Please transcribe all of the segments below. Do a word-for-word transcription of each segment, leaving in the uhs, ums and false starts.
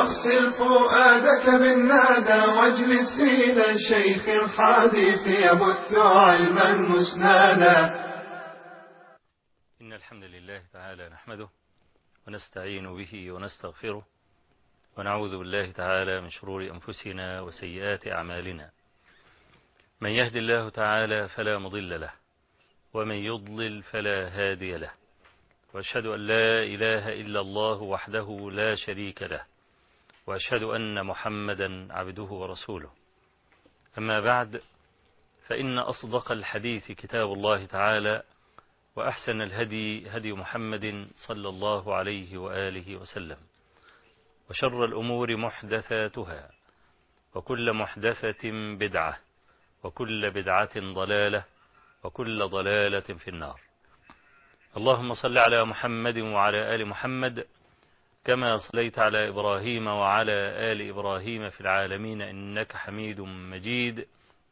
واغسل فؤادك بالنادى واجلس إلى شيخ الحديث يبث علما مسنادا. إن الحمد لله تعالى نحمده ونستعين به ونستغفره ونعوذ بالله تعالى من شرور أنفسنا وسيئات أعمالنا. من يهد الله تعالى فلا مضل له ومن يضلل فلا هادي له، وأشهد أن لا إله إلا الله وحده لا شريك له، وأشهد أن محمدا عبده ورسوله. أما بعد، فإن أصدق الحديث كتاب الله تعالى، وأحسن الهدي هدي محمد صلى الله عليه وآله وسلم، وشر الأمور محدثاتها، وكل محدثة بدعة، وكل بدعة ضلالة، وكل ضلالة في النار. اللهم صل على محمد وعلى آل محمد كما صليت على إبراهيم وعلى آل إبراهيم في العالمين إنك حميد مجيد،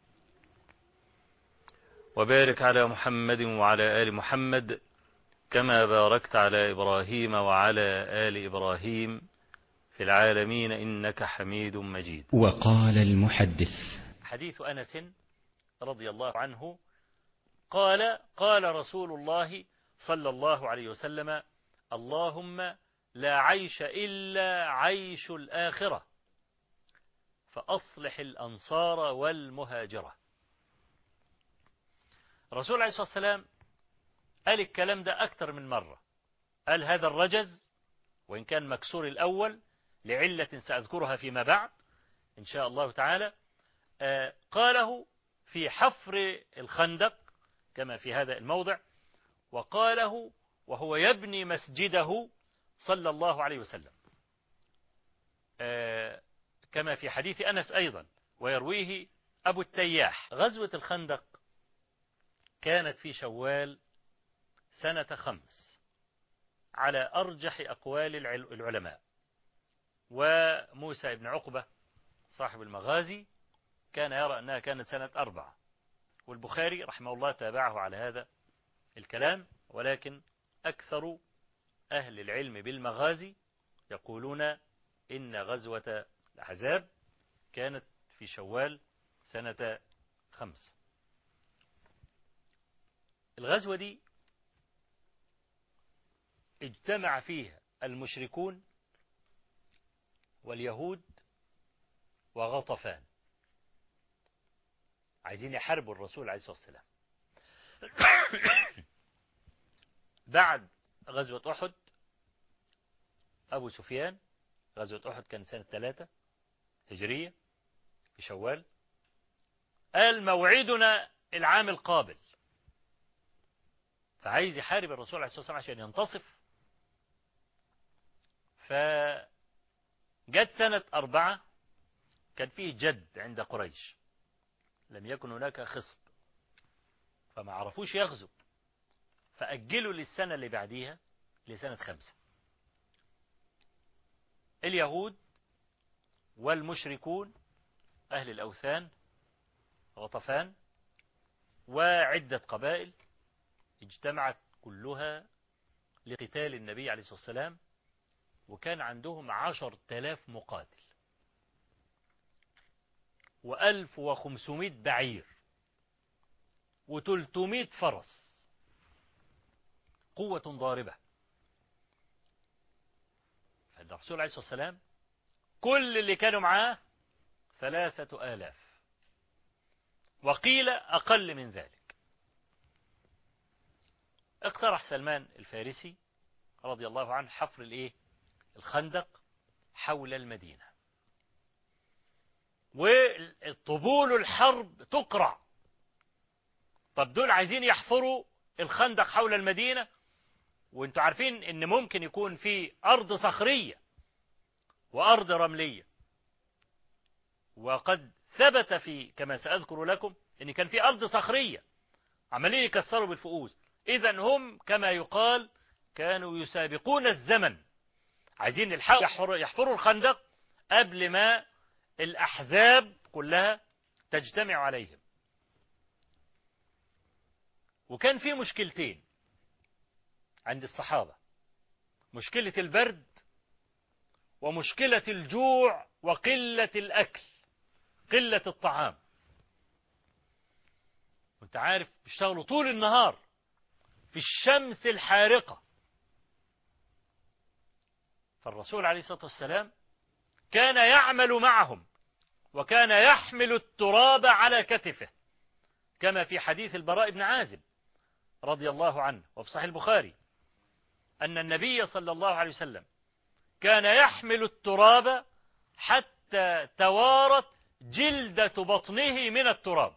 وبارك على محمد وعلى آل محمد كما باركت على إبراهيم وعلى آل إبراهيم في العالمين إنك حميد مجيد. وقال المحدث حديث أنس رضي الله عنه قال: قال رسول الله صلى الله عليه وسلم: اللهم لا عيش إلا عيش الآخرة، فأصلح الأنصار والمهاجرة. الرسول عليه الصلاة والسلام قال الكلام ده أكثر من مرة. قال هذا الرجز، وإن كان مكسور الأول لعلة سأذكرها فيما بعد إن شاء الله تعالى، قاله في حفر الخندق كما في هذا الموضع، وقاله وهو يبني مسجده صلى الله عليه وسلم كما في حديث أنس أيضا، ويرويه أبو التياح. غزوة الخندق كانت في شوال سنة خمس على أرجح أقوال العلماء، وموسى بن عقبة صاحب المغازي كان يرى أنها كانت سنة أربعة، والبخاري رحمه الله تابعه على هذا الكلام، ولكن أكثر أهل العلم بالمغازي يقولون إن غزوة الأحزاب كانت في شوال سنة خمس. الغزوة دي اجتمع فيها المشركون واليهود وغطفان، عايزين يحاربوا الرسول عليه الصلاة والسلام. بعد غزوة أحد أبو سفيان، غزوة أحد كان سنة ثلاثة هجرية في شوال، قال موعدنا العام القابل، فعايز يحارب الرسول عليه الصلاة والسلام عشان ينتصف. فجت سنة أربعة كان فيه جد عند قريش، لم يكن هناك خصب فما عرفوش يغزو، فأجلوا للسنة اللي بعديها لسنة خمسة. اليهود والمشركون أهل الأوثان غطفان وعدة قبائل اجتمعت كلها لقتال النبي عليه الصلاة والسلام، وكان عندهم عشر تلاف مقاتل وألف وخمسمائة بعير وتلتمائة فرس، قوة ضاربة. فالرسول عليه الصلاة والسلام كل اللي كانوا معاه ثلاثة آلاف، وقيل أقل من ذلك. اقترح سلمان الفارسي رضي الله عنه حفر الايه الخندق حول المدينة، والطبول الحرب تقرع. طب دول عايزين يحفروا الخندق حول المدينة، وانتوا عارفين ان ممكن يكون في أرض صخرية وأرض رملية، وقد ثبت في كما سأذكر لكم ان كان في أرض صخرية عمالين يكسروا بالفؤوس. إذن هم كما يقال كانوا يسابقون الزمن، عايزين يحفروا الخندق قبل ما الأحزاب كلها تجتمع عليهم. وكان في مشكلتين عند الصحابة، مشكلة البرد ومشكلة الجوع وقلة الأكل، قلة الطعام. وانت عارف بيشتغلوا طول النهار في الشمس الحارقة. فالرسول عليه الصلاة والسلام كان يعمل معهم، وكان يحمل التراب على كتفه، كما في حديث البراء بن عازب رضي الله عنه وفي صحيح البخاري أن النبي صلى الله عليه وسلم كان يحمل التراب حتى توارت جلدة بطنه من التراب،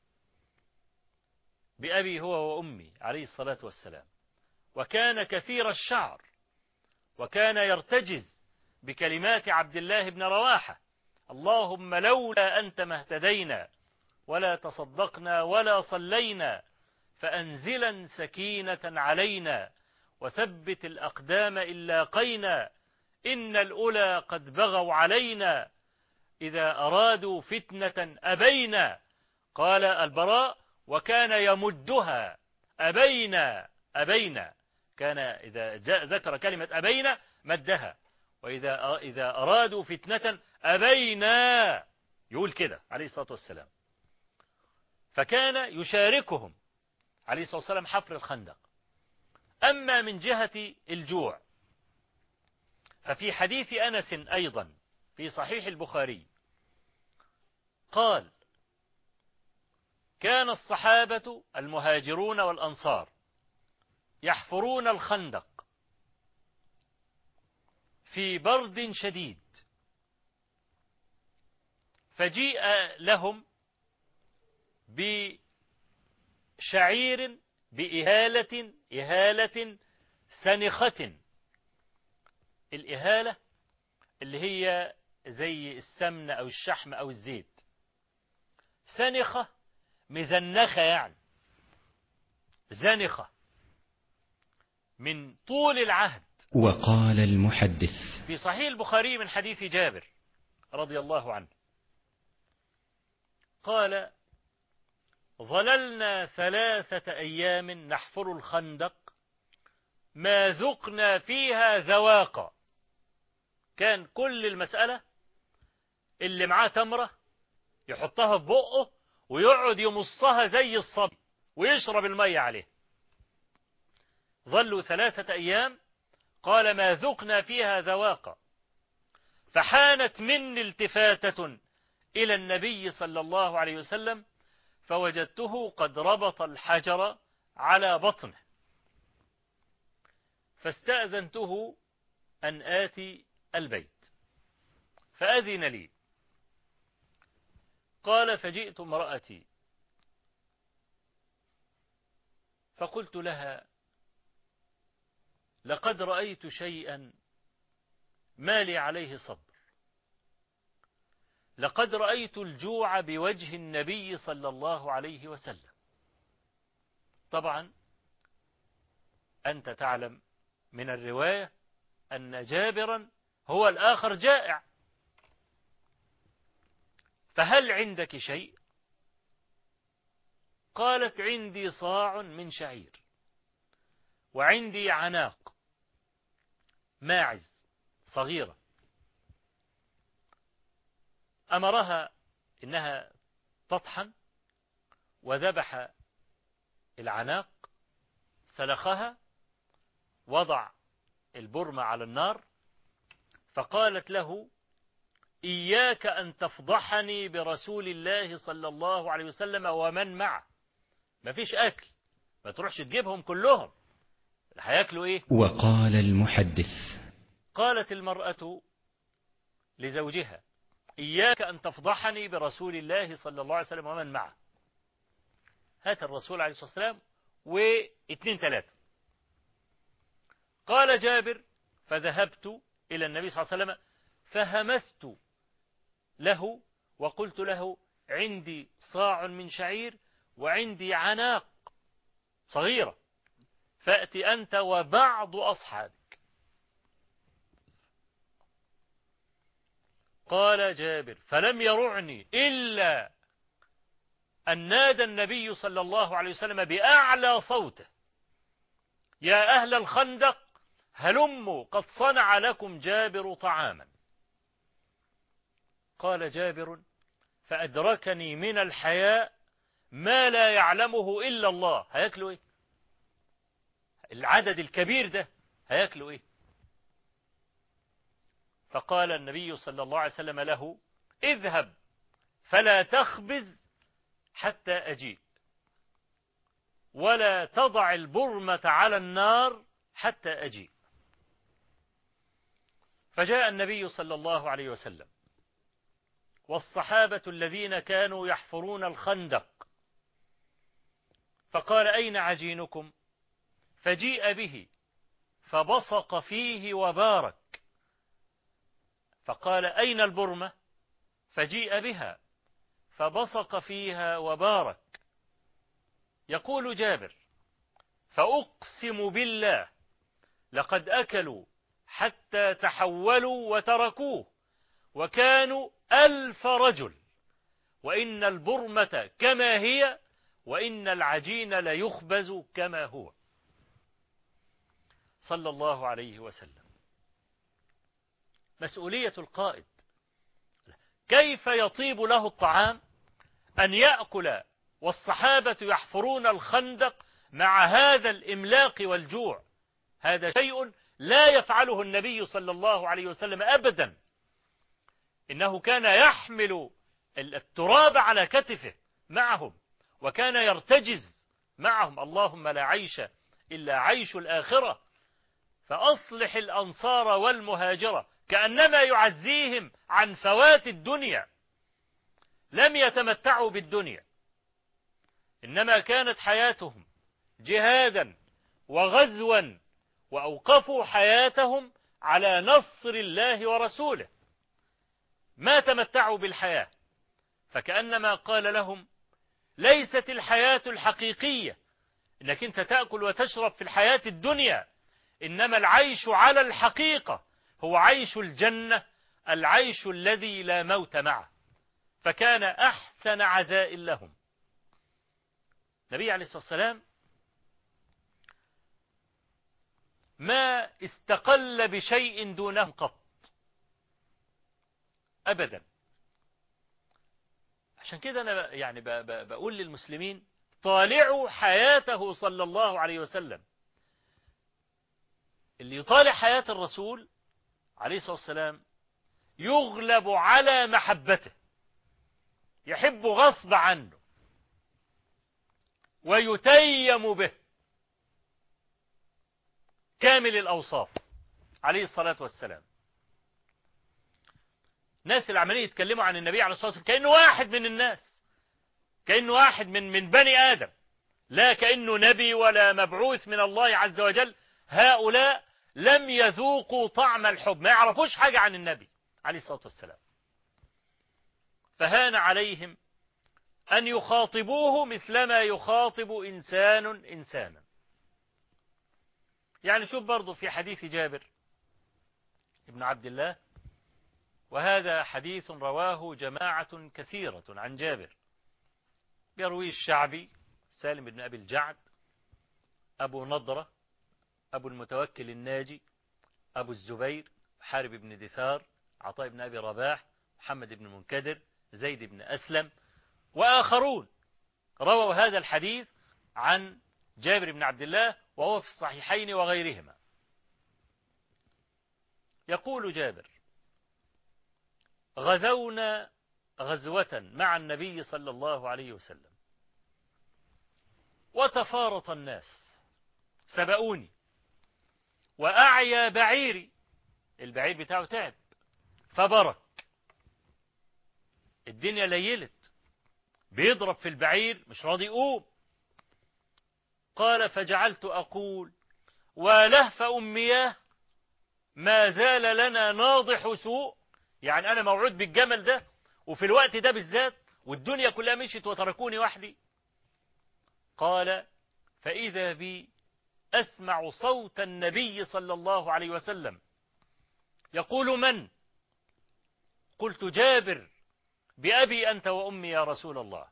بأبي هو وأمي عليه الصلاة والسلام. وكان كثير الشعر، وكان يرتجز بكلمات عبد الله بن رواحة: اللهم لولا أنت ما اهتدينا ولا تصدقنا ولا صلينا، فأنزلا سكينة علينا وثبت الأقدام إن لاقينا، إن الأولى قد بغوا علينا، إذا أرادوا فتنة أبينا. قال البراء: وكان يمدها أبينا أبينا، كان إذا ذكر كلمة أبينا مدها، وإذا إذا أرادوا فتنة أبينا، يقول كده عليه الصلاة والسلام. فكان يشاركهم عليه الصلاة والسلام حفر الخندق. أما من جهة الجوع ففي حديث أنس أيضا في صحيح البخاري قال: كان الصحابة المهاجرون والأنصار يحفرون الخندق في برد شديد، فجيء لهم بشعير بإهالة إهالة سنخة. الإهالة اللي هي زي السمن أو الشحم أو الزيت، سنخة مزنخة، يعني زنخة من طول العهد. وقال المحدث في صحيح البخاري من حديث جابر رضي الله عنه قال: ظللنا ثلاثة أيام نحفر الخندق ما ذقنا فيها ذواقا. كان كل المسألة اللي معاه تمرة يحطها في بقه ويقعد يمصها زي الصبي ويشرب المية عليه. ظلوا ثلاثة أيام، قال: ما ذقنا فيها ذواقا. فحانت مني التفاتة إلى النبي صلى الله عليه وسلم، فوجدته قد ربط الحجر على بطنه، فاستأذنته أن آتي البيت، فأذن لي. قال: فجئت امرأتي فقلت لها: لقد رأيت شيئا ما لي عليه صبر، لقد رأيت الجوع بوجه النبي صلى الله عليه وسلم. طبعا أنت تعلم من الرواية أن جابرا هو الآخر جائع، فهل عندك شيء؟ قالت: عندي صاع من شعير، وعندي عناق ماعز صغيرة. أمرها إنها تطحن، وذبح العناق، سلخها، وضع البرمة على النار، فقالت له: إياك أن تفضحني برسول الله صلى الله عليه وسلم ومن معه. ما فيش أكل، ما تروحش تجيبهم كلهم، هياكلوا إيه؟ وقال المحدث قالت المرأة لزوجها: إياك أن تفضحني برسول الله صلى الله عليه وسلم ومن معه. هات الرسول عليه الصلاة والسلام واثنين ثلاثة. قال جابر: فذهبت إلى النبي صلى الله عليه وسلم فهمست له وقلت له: عندي صاع من شعير وعندي عناق صغيرة، فأت أنت وبعض أصحابك. قال جابر: فلم يرعني إلا أن نادى النبي صلى الله عليه وسلم بأعلى صوته: يا أهل الخندق هلموا قد صنع لكم جابر طعاما. قال جابر فأدركني من الحياء ما لا يعلمه إلا الله. هياكلوا إيه؟ العدد الكبير ده هياكلوا إيه؟ فقال النبي صلى الله عليه وسلم له اذهب فلا تخبز حتى أجيء ولا تضع البرمة على النار حتى أجيء. فجاء النبي صلى الله عليه وسلم والصحابة الذين كانوا يحفرون الخندق فقال أين عجينكم؟ فجيء به فبصق فيه وبارك. فقال أين البرمة؟ فجيء بها فبصق فيها وبارك. يقول جابر فأقسم بالله لقد أكلوا حتى تحولوا وتركوه وكانوا ألف رجل وإن البرمة كما هي وإن العجين ليخبز كما هو صلى الله عليه وسلم. مسؤولية القائد كيف يطيب له الطعام أن يأكل والصحابة يحفرون الخندق مع هذا الإملاق والجوع؟ هذا شيء لا يفعله النبي صلى الله عليه وسلم أبدا. إنه كان يحمل التراب على كتفه معهم وكان يرتجز معهم اللهم لا عيش إلا عيش الآخرة فأصلح الأنصار والمهاجرة كأنما يعزيهم عن فوات الدنيا. لم يتمتعوا بالدنيا إنما كانت حياتهم جهادا وغزوا وأوقفوا حياتهم على نصر الله ورسوله. ما تمتعوا بالحياة فكأنما قال لهم ليست الحياة الحقيقية إنك أنت تأكل وتشرب في الحياة الدنيا، إنما العيش على الحقيقة هو عيش الجنة، العيش الذي لا موت معه. فكان أحسن عزاء لهم. النبي عليه الصلاة والسلام ما استقل بشيء دونه قط أبدا. عشان كده أنا يعني بقول للمسلمين طالعوا حياته صلى الله عليه وسلم. اللي يطالع حياة الرسول عليه الصلاة والسلام يغلب على محبته، يحب غصب عنه ويتيم به، كامل الأوصاف عليه الصلاة والسلام. ناس العملية يتكلموا عن النبي عليه الصلاة والسلام كأنه واحد من الناس، كأنه واحد من من بني آدم، لا كأنه نبي ولا مبعوث من الله عز وجل. هؤلاء لم يذوقوا طعم الحب، ما يعرفوش حاجة عن النبي عليه الصلاة والسلام. فهان عليهم أن يخاطبوه مثلما يخاطب إنسان إنسانا. يعني شوف برضو في حديث جابر ابن عبد الله، وهذا حديث رواه جماعة كثيرة عن جابر، يرويه الشعبي، سالم بن أبي الجعد، أبو نضرة، أبو المتوكل الناجي، أبو الزبير، حارب بن دثار، عطاء بن أبي رباح، محمد بن منكدر، زيد بن أسلم وآخرون رووا هذا الحديث عن جابر بن عبد الله وهو في الصحيحين وغيرهما. يقول جابر غزونا غزوة مع النبي صلى الله عليه وسلم وتفارط الناس، سبقوني وأعيا بعيري، البعير بتاعه تعب فبرك، الدنيا ليلت، بيضرب في البعير مش راضي يقوم. قال فجعلت أقول ولهف أمياه ما زال لنا ناضح سوء، يعني أنا موعود بالجمل ده وفي الوقت ده بالذات والدنيا كلها مشيت وتركوني وحدي. قال فإذا بي أسمع صوت النبي صلى الله عليه وسلم يقول من؟ قلت جابر بأبي أنت وأمي يا رسول الله.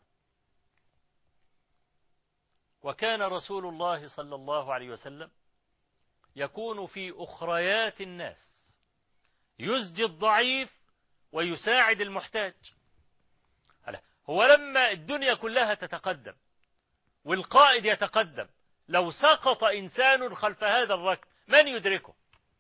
وكان رسول الله صلى الله عليه وسلم يكون في أخريات الناس، يزجي الضعيف ويساعد المحتاج. هو لما الدنيا كلها تتقدم والقائد يتقدم، لو سقط إنسان خلف هذا الركب من يدركه؟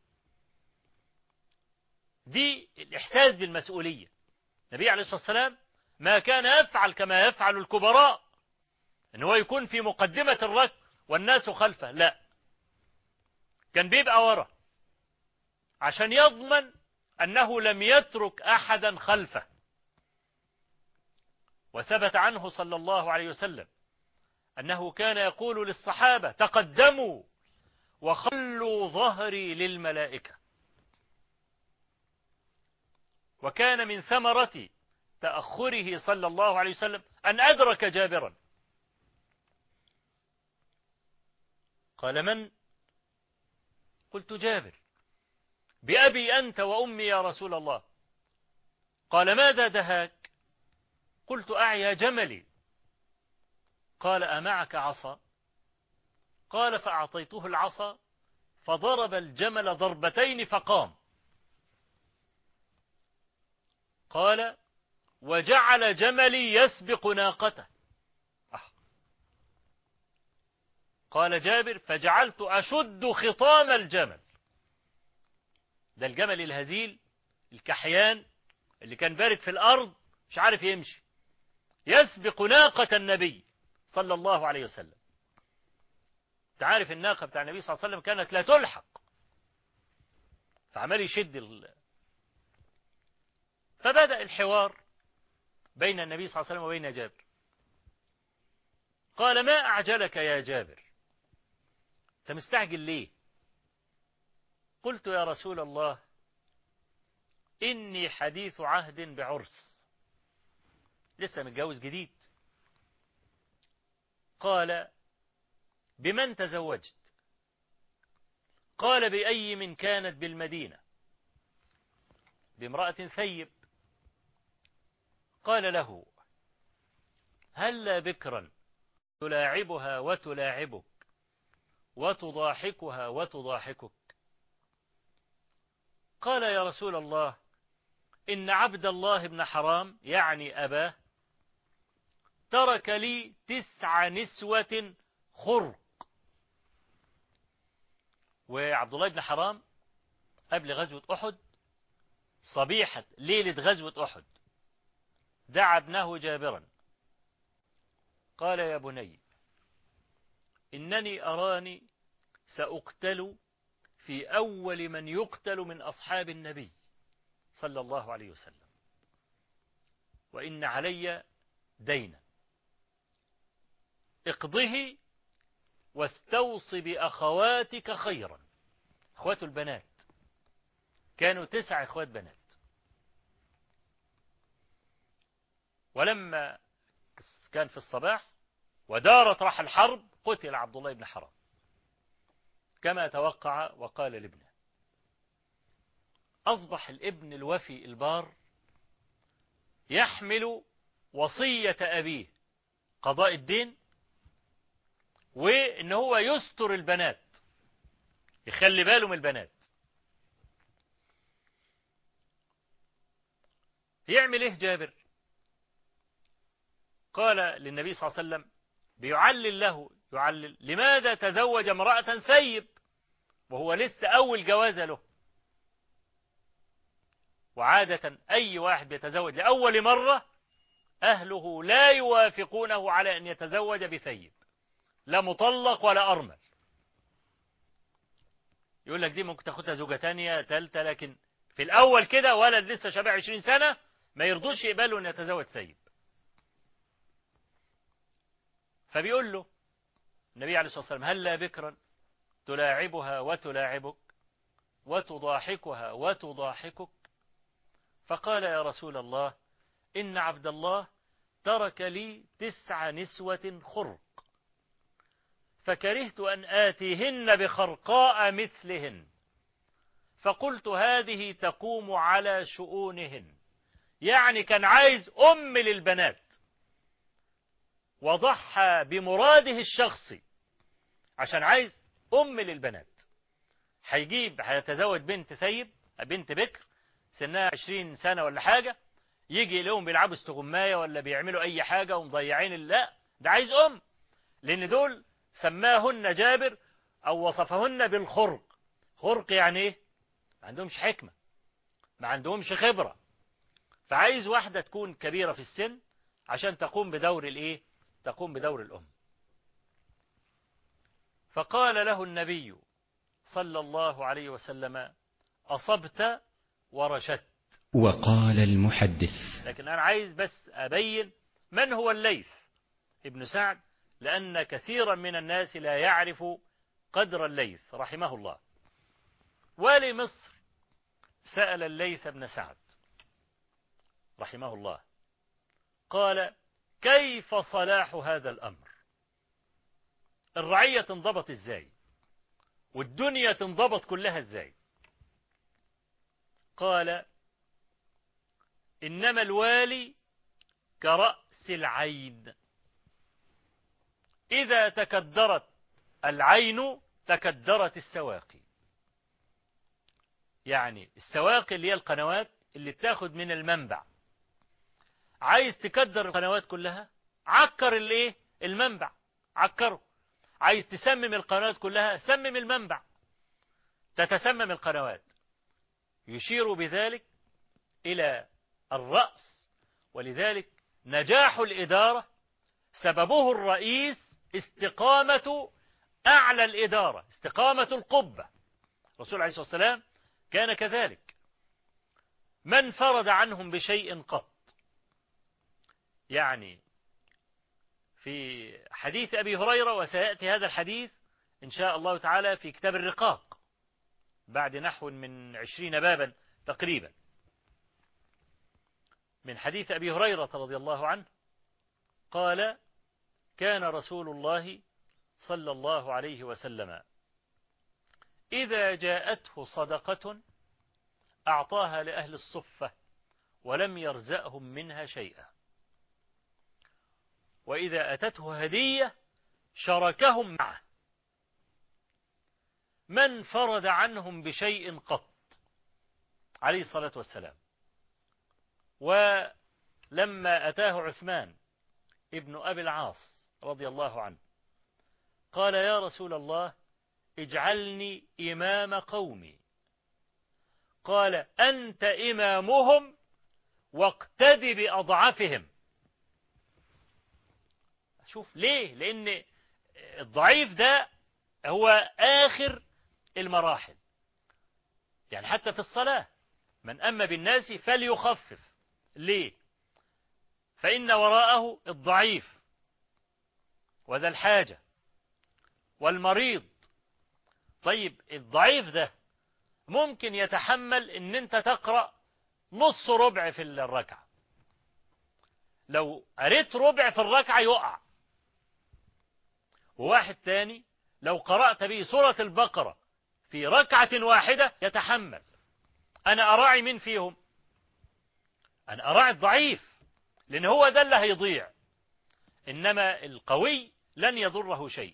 دي الإحساس بالمسؤولية. النبي عليه الصلاة والسلام ما كان يفعل كما يفعل الكبراء، إن هو يكون في مقدمة الركب والناس خلفه، لا، كان بيبقى ورا عشان يضمن أنه لم يترك أحدا خلفه. وثبت عنه صلى الله عليه وسلم أنه كان يقول للصحابة: تقدموا وخلوا ظهري للملائكة. وكان من ثمرة تأخره صلى الله عليه وسلم أن أدرك جابرا. قال: من؟ قلت: جابر. بأبي أنت وأمي يا رسول الله. قال: ماذا دهاك؟ قلت: أعيا جملي. قال: أمعك عصا؟ قال: فأعطيته العصا فضرب الجمل ضربتين فقام. قال: وجعل جملي يسبق ناقته. أه. قال جابر: فجعلت أشد خطام الجمل. ده الجمل الهزيل الكحيان اللي كان بارك في الأرض مش عارف يمشي، يسبق ناقة النبي صلى الله عليه وسلم. تعرف الناقة بتاع النبي صلى الله عليه وسلم كانت لا تلحق، فعمال يشد ال... فبدأ الحوار بين النبي صلى الله عليه وسلم وبين جابر. قال: ما أعجلك يا جابر؟ أنت مستعجل ليه؟ قلت: يا رسول الله، إني حديث عهد بعرس، لسه متجوز جديد. قال: بمن تزوجت؟ قال: بأي من كانت بالمدينة، بامرأة ثيب. قال له: هلا بكرا تلاعبها وتلاعبك وتضاحكها وتضاحكك؟ قال: يا رسول الله، إن عبد الله بن حرام، يعني أباه، ترك لي تسع نسوة خرق. وعبد الله بن حرام قبل غزوة أحد، صبيحة ليلة غزوة أحد، دعا ابنه جابرا. قال: يا بني، إنني أراني سأقتل في أول من يقتل من أصحاب النبي صلى الله عليه وسلم، وإن علي دينا، اقضه واستوص بأخواتك خيرا. أخوات البنات كانوا تسع أخوات بنات. ولما كان في الصباح ودارت راح الحرب، قتل عبد الله بن حرام كما توقع وقال لابنه. أصبح الابن الوفي البار يحمل وصية أبيه، قضاء الدين، وإن هو يستر البنات، يخلي باله من البنات. يعمل إيه جابر؟ قال للنبي صلى الله عليه وسلم بيعلل له، يعلل لماذا تزوج امرأة ثيب وهو لسه أول جوازة له. وعادة أي واحد بيتزوج لأول مرة أهله لا يوافقونه على أن يتزوج بثيب، لا مطلق ولا أرمل. يقول لك دي ممكن تاخدها زوجة تانية تالتة، لكن في الأول كده ولد لسه شباب عشرين سنة ما يرضوش يقبلوا أن يتزوج ثيب. فبيقول له النبي عليه الصلاة والسلام: هلا بكرا تلاعبها وتلاعبك وتضاحكها وتضاحكك؟ فقال: يا رسول الله، إن عبد الله ترك لي تسع نسوة خرق، فكرهت أن آتيهن بخرقاء مثلهن، فقلت هذه تقوم على شؤونهن. يعني كان عايز أم للبنات، وضحى بمراده الشخصي عشان عايز أم للبنات. هيجيب هيتزوج بنت ثيب، بنت بكر، سنها عشرين سنة ولا حاجة، يجي لهم بيلعبوا استغماية ولا بيعملوا أي حاجة ومضيعين. لا، ده عايز أم، لأن دول سماهن جابر أو وصفهن بالخرق. خرق يعني إيه؟ ما عندهمش حكمة، ما عندهمش خبرة، فعايز واحدة تكون كبيرة في السن عشان تقوم بدور الإيه؟ تقوم بدور الأم. فقال له النبي صلى الله عليه وسلم: أصبت ورشدت. وقال المحدث: لكن أنا عايز بس أبين من هو الليث ابن سعد، لأن كثيرا من الناس لا يعرف قدر الليث رحمه الله. والي مصر سأل الليث بن سعد رحمه الله، قال: كيف صلاح هذا الأمر؟ الرعية تنضبط إزاي؟ والدنيا تنضبط كلها إزاي؟ قال: إنما الوالي كرأس العين، إذا تكدرت العين تكدرت السواقي. يعني السواقي اللي هي القنوات اللي بتاخد من المنبع، عايز تكدر القنوات كلها، عكر الايه؟ المنبع، عكره. عايز تسمم القنوات كلها، سمم المنبع، تتسمم القنوات. يشير بذلك إلى الرأس. ولذلك نجاح الإدارة سببه الرئيس استقامة أعلى الإدارة، استقامة القبة. الرسول عليه الصلاة والسلام كان كذلك، من فرد عنهم بشيء قط. يعني في حديث أبي هريرة، وسيأتي هذا الحديث إن شاء الله تعالى في كتاب الرقاق بعد نحو من عشرين بابا تقريبا، من حديث أبي هريرة رضي الله عنه قال: كان رسول الله صلى الله عليه وسلم إذا جاءته صدقة أعطاها لأهل الصفة ولم يرزقهم منها شيئا، وإذا أتته هدية شاركهم معه، من فرد عنهم بشيء قط عليه الصلاة والسلام. ولما أتاه عثمان ابن أبي العاص رضي الله عنه قال: يا رسول الله اجعلني إمام قومي. قال: أنت إمامهم واقتد بأضعفهم. شوف ليه؟ لأن الضعيف ده هو آخر المراحل. يعني حتى في الصلاة من أما بالناس فليخفف. ليه؟ فإن وراءه الضعيف وذا الحاجة والمريض. طيب الضعيف ده ممكن يتحمل ان انت تقرأ نص ربع في الركعة، لو قريت ربع في الركعة يقع. وواحد تاني لو قرأت به سورة البقرة في ركعة واحدة يتحمل. أنا أراعي من فيهم؟ أنا أراعي الضعيف، لأن هو ده اللي هيضيع، إنما القوي لن يضره شيء.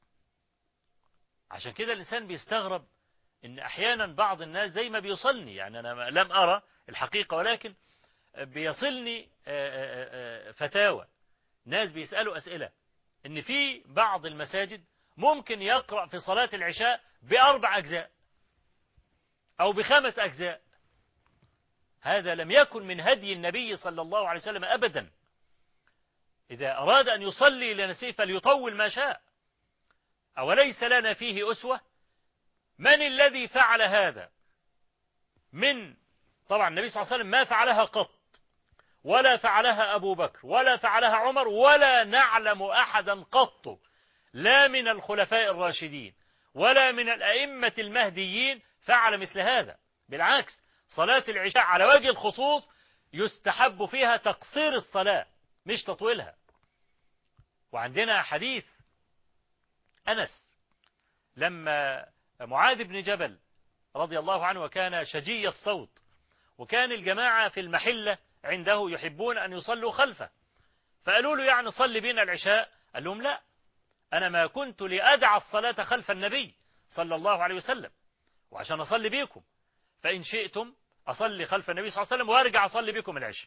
عشان كده الإنسان بيستغرب إن أحيانا بعض الناس زي ما بيوصلني، يعني أنا لم أرى الحقيقة ولكن بيصلني فتاوى ناس بيسألوا أسئلة إن في بعض المساجد ممكن يقرأ في صلاة العشاء بأربع أجزاء أو بخمس أجزاء. هذا لم يكن من هدي النبي صلى الله عليه وسلم أبدا. إذا أراد أن يصلي لنفسه فليطول ما شاء. أوليس لنا فيه أسوة؟ من الذي فعل هذا؟ من طبعا النبي صلى الله عليه وسلم ما فعلها قط، ولا فعلها أبو بكر، ولا فعلها عمر، ولا نعلم أحدا قط، لا من الخلفاء الراشدين ولا من الأئمة المهديين فعل مثل هذا. بالعكس، صلاة العشاء على وجه الخصوص يستحب فيها تقصير الصلاة مش تطويلها. وعندنا حديث أنس لما معاذ بن جبل رضي الله عنه وكان شجي الصوت، وكان الجماعة في المحلة عنده يحبون أن يصلوا خلفه، فقالوا له يعني صلي بنا العشاء. قال لهم لا، أنا ما كنت لأدع الصلاة خلف النبي صلى الله عليه وسلم وعشان أصلي بيكم، فإن شئتم أصلي خلف النبي صلى الله عليه وسلم وأرجع أصلي بكم العشاء.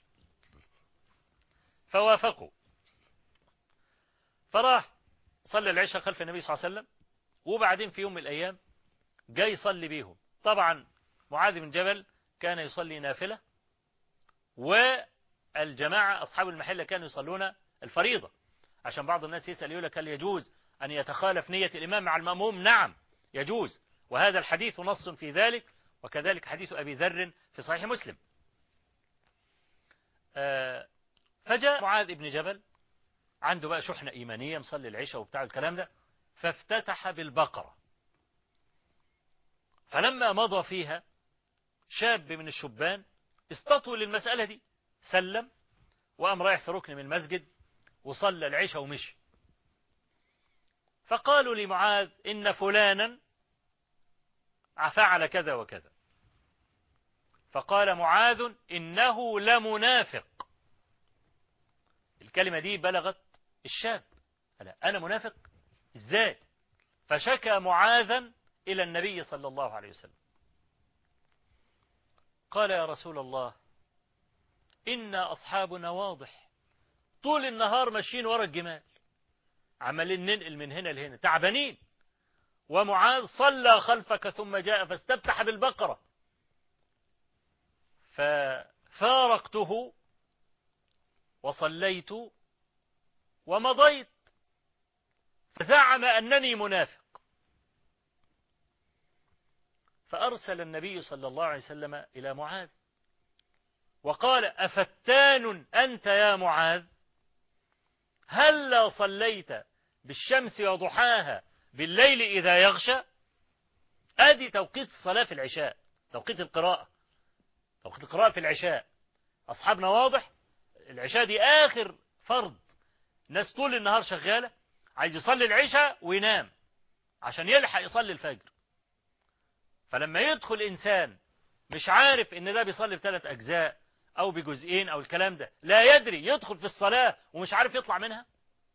فوافقوا، فراح صلى العشاء خلف النبي صلى الله عليه وسلم، وبعدين في يوم من الأيام جاي يصلي بيهم. طبعا معاذ بن جبل كان يصلي نافلة، والجماعة أصحاب المحلة كانوا يصلون الفريضة. عشان بعض الناس يسأل يقول لك هل يجوز أن يتخالف نية الإمام مع المأموم؟ نعم يجوز، وهذا الحديث نص في ذلك، وكذلك حديث أبي ذر في صحيح مسلم. فجاء معاذ بن جبل عنده بقى شحنة إيمانية، مصلي العشاء وبتاع الكلام ده، فافتتح بالبقرة. فلما مضى فيها شاب من الشبان استطول للمسألة دي، سلم وقام رايح في ركن من المسجد وصلى العشاء ومشي. فقالوا لمعاذ إن فلانا فعل كذا وكذا. فقال معاذ إنه لمنافق. الكلمة دي بلغت الشاب، أنا, أنا منافق إزاي؟ فشكى معاذا إلى النبي صلى الله عليه وسلم. قال يا رسول الله إن أصحابنا واضح طول النهار ماشيين ورا الجمال، عمالين ننقل من هنا لهنا تعبانين، ومعاذ صلى خلفك ثم جاء فاستفتح بالبقرة، ففارقته وصليت ومضيت، فزعم أنني منافق. فأرسل النبي صلى الله عليه وسلم إلى معاذ وقال أفتان أنت يا معاذ؟ هلا صليت بالشمس وضحاها بالليل إذا يغشى؟ أدي توقيت الصلاة في العشاء، توقيت القراءة، توقيت القراءة في العشاء. أصحابنا واضح العشاء دي آخر فرض، ناس طول النهار شغالة، عايز يصلي العشاء وينام عشان يلحق يصلي الفجر. فلما يدخل إنسان مش عارف إن ده بيصلي بثلاث أجزاء أو بجزئين أو الكلام ده، لا يدري، يدخل في الصلاة ومش عارف يطلع منها،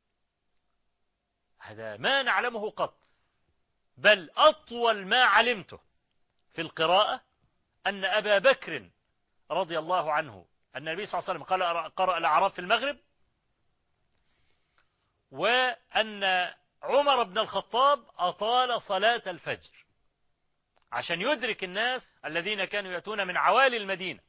هذا ما نعلمه قط. بل أطول ما علمته في القراءة أن أبا بكر رضي الله عنه أن النبي صلى الله عليه وسلم قال قرأ الأعراف في المغرب، وأن عمر بن الخطاب أطال صلاة الفجر عشان يدرك الناس الذين كانوا يأتون من عوالي المدينة،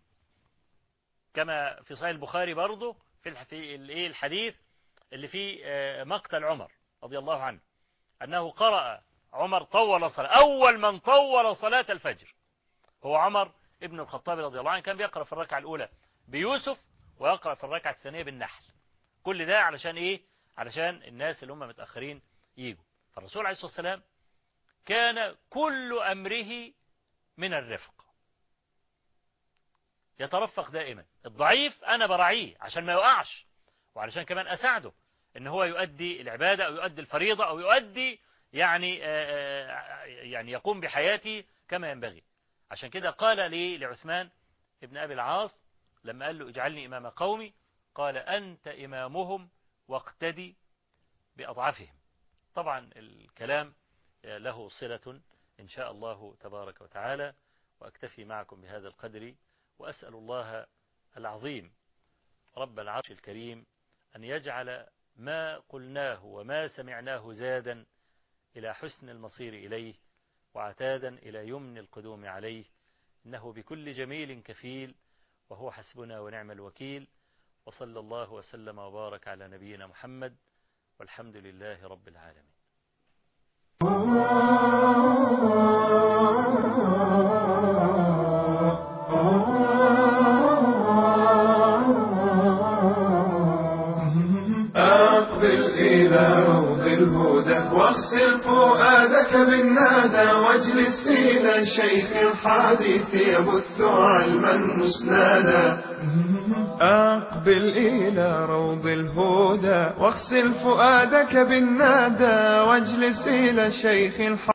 كما في صحيح البخاري برضه في الحديث اللي فيه مقتل عمر رضي الله عنه، أنه قرأ عمر طول صلاة، أول من طول صلاة الفجر هو عمر ابن الخطاب رضي الله عنه. كان بيقرأ في الركعة الأولى بيوسف ويقرأ في الركعة الثانية بالنحل. كل ده علشان إيه؟ علشان الناس اللي هم متأخرين يجوا. فالرسول عليه الصلاة والسلام كان كل أمره من الرفق، يترفق دائما. الضعيف أنا برعيه عشان ما يقعش، وعلشان كمان أساعده إن هو يؤدي العبادة أو يؤدي الفريضة أو يؤدي يعني يعني يقوم بحياته كما ينبغي. عشان كده قال لي لعثمان ابن أبي العاص لما قال له اجعلني إمام قومي، قال أنت إمامهم واقتدي بأضعفهم. طبعا الكلام له صلة إن شاء الله تبارك وتعالى، وأكتفي معكم بهذا القدر، وأسأل الله العظيم رب العرش الكريم أن يجعل ما قلناه وما سمعناه زادا إلى حسن المصير إليه، وعتادا إلى يمن القدوم عليه، إنه بكل جميل كفيل، وهو حسبنا ونعم الوكيل. وصلى الله وسلم وبارك على نبينا محمد، والحمد لله رب العالمين. أقبل إلى روض الهدى واغسل فؤادك بالنادى، واجلس إلى شيخ الحديث يبث علما مسنادا. أقبل إلى روض الهدى واغسل فؤادك بالنادى، واجلس إلى شيخ الحديث